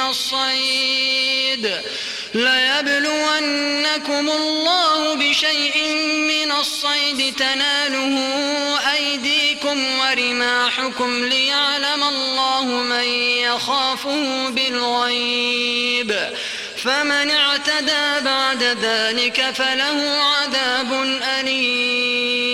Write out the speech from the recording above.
الصيد ليبلونكم الله بشيء من الصيد تناله أيديكم ورماحكم ليعلم الله من يخافه بالغيب فمن اعتدى بعد ذلك فله عذاب أليم.